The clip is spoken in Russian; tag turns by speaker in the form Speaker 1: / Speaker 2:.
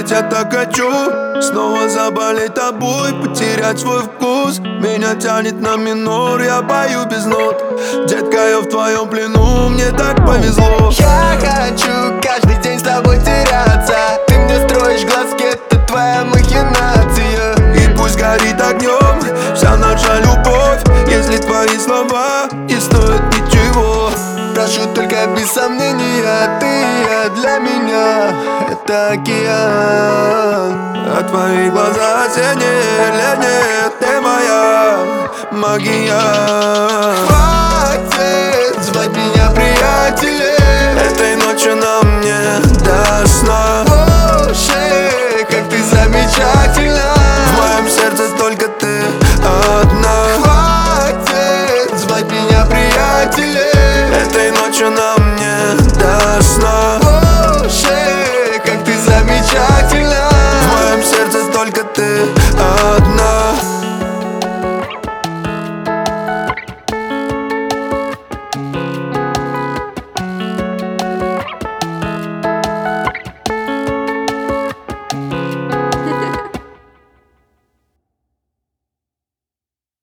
Speaker 1: я так хочу снова заболеть тобой, потерять свой вкус. Меня тянет на минор, я пою без нот. Детка, я в твоем плену, мне так повезло.
Speaker 2: Я хочу каждый день с тобой теряться. Ты мне строишь глазки, это твоя махинация.
Speaker 1: И пусть горит огнем вся наша любовь, если твои слова не стоят ничего.
Speaker 2: Прошу только без сомнения, ты для меня это океан.
Speaker 1: А твои глаза синие, нет, ты моя магия.
Speaker 2: Хватит звать меня приятелем.